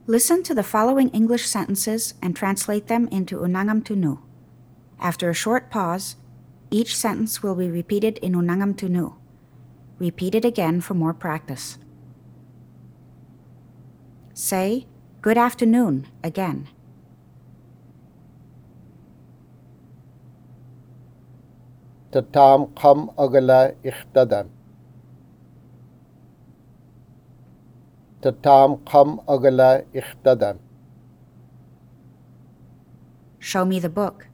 Listen to the following English sentences and translate them into Unangam Tunu. After a short pause, each sentence will be repeated in Unangam Tunu. Repeat it again for more practice. Say, "Good afternoon," again. Tatam kham agala ikhtadam. Tatam kham agala ikhtadam. Show me the book.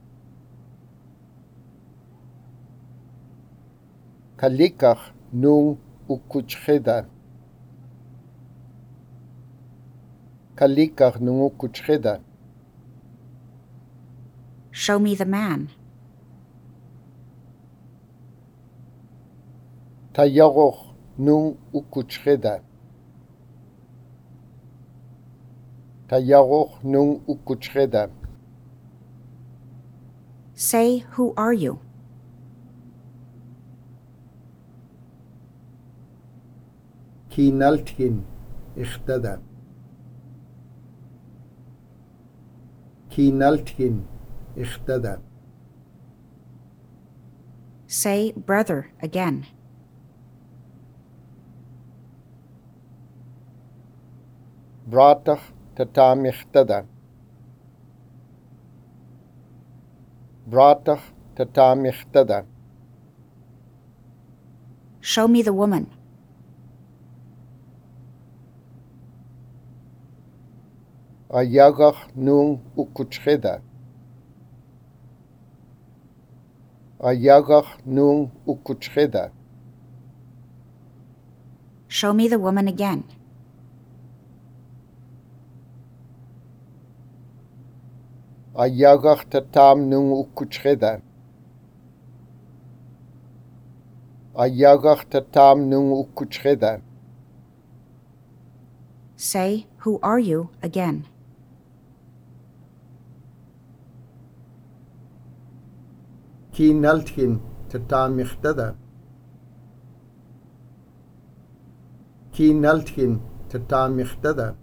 Kalikach nung ukuchkheda. Kalikach nung ukuchkheda. Show me the man. Tayagoch nung ukuchkheda. Tayagoch nung ukuchkheda. Say, "Who are you?" Kinaltkin ikhtadam. Kinaltkin ikhtadam. Say, "Brother," again. Bratach tatam ikhtadam. Bratach tatam ikhtadam. Show me the woman. Ayagach nung ukuchkheda. Ayagach nung ukuchkheda. Show me the woman again. Ayagach tatam nung ukuchkheda. Ayagach tatam nung ukuchkheda. Say, "Who are you?" again. Kinaltkin tatam ikhtadam. Kinaltkin tatam ikhtadam.